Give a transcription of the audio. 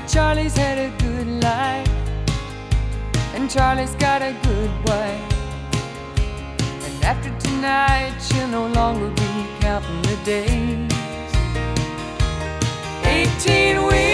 Charlie's had a good life, and Charlie's got a good wife. And after tonight, she'll no longer be counting the days. 18 weeks.